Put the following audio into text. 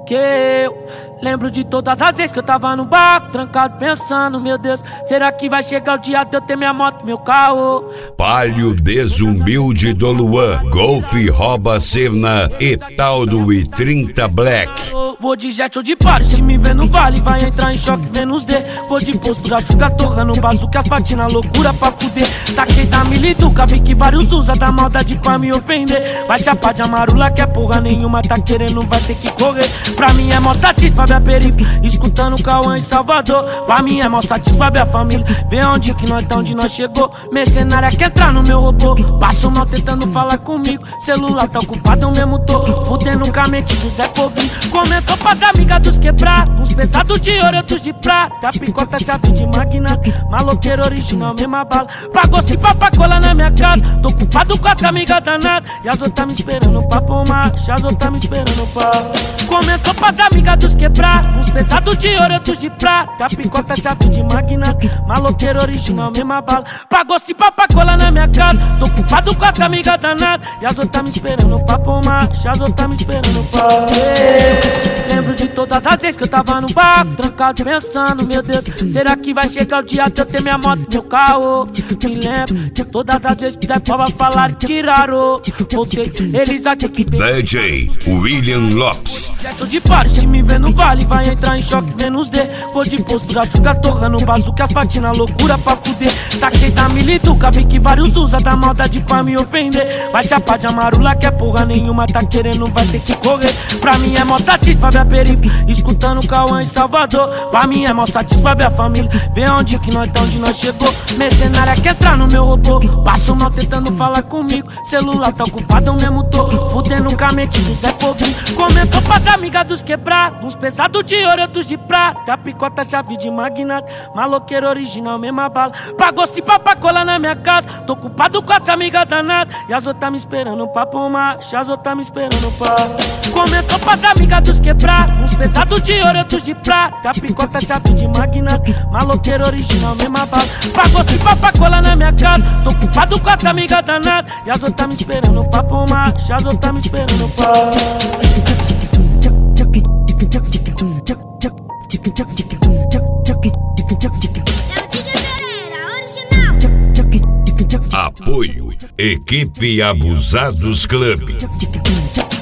Que eu lembro de todas as vezes que eu tava no barco, trancado pensando, meu Deus, será que vai chegar o dia de eu ter minha moto, meu carro? Palio Desumilde do Luan, Golf rouba cena e Taldo e 30 Black. Vou de jet ou de par, se me vê no vale, vai entrar em choque vendo os D. Vou de postura, chuga torra no bazuca, as patinas, loucura pra fuder. Saquei da milituca, vi que vários usa da maldade pra me ofender. Vai chapar de amarula que é porra nenhuma, tá querendo, vai ter que correr. Pra mim é mó satisfável a periferia, escutando o Cauã em Salvador. Pra mim é mó satisfável a família, vê onde que nós tá, onde nós chegou. Mercenária quer entrar no meu robô, passo mal tentando falar comigo. Celular tá ocupado, eu mesmo tô fudendo com a mente do Zé Povinho. Comentou pras amigas dos quebrados, uns pesados de ouro, outros de prata. Picota, chave de magnata, maloqueiro original, mesma bala. Pagou se pra colar na minha casa, tô ocupado com as amigas danadas. E as outras me esperando pra pomar, as outras me esperando pra... Comentou pras amigas dos quebrados, uns pesados de ouro, outros de prata. Picota, chave de magnata, maloqueiro original, mesma bala. Pagou se pra colar na minha casa, tô ocupado com as amigas danadas. E as outras me esperando pra pomar, as outras me esperando pra... Lembro de todas as vezes que eu tava no barco, trancado pensando, meu Deus, será que vai chegar o dia de eu ter minha moto, meu carro? Me lembro de todas as vezes que Zé Pova falaram que tiraram. Voltei, eles acham que... DJ William Lopes. Tô de pare, se me vê no vale, vai entrar em choque vendo os D. Vou de postura, chuga torra no bazuca, as patinas, loucura pra fuder. Saquei da milituca, vi que vários usa da maldade pra me ofender. Vai chapar de amarula que é porra nenhuma, tá querendo, vai ter que correr. Pra mim é mó satisfável a periferia, escutando o Cauã em Salvador. Pra mim é mó satisfável a família, vê onde que nós tá, onde nós chegou. Mercenária quer entrar no meu robô, passo mal tentando falar comigo. Celular tá ocupado, eu mesmo tô fudendo com a mente do Zé Povinho. Comentou pras amigas dos quebrados, uns pesados de ouro, outros de prata. Picota, chave de magnata, maloqueiro original, mesma bala. Pagou se pra colar na minha casa, tô ocupado com as amigas danadas. E as outras me esperando pra pomar, as outras me esperando pra... Comentou pras amigas dos quebrados, uns pesados de ouro, outros de prata. Picota, chave de magnata, maloqueiro original, mesma bala. Pagou se pra colar na minha casa, tô ocupado com as amigas danadas. E as outras me esperando pra pomar, as outras me esperando pra... Apoio Equipe Abusados Club.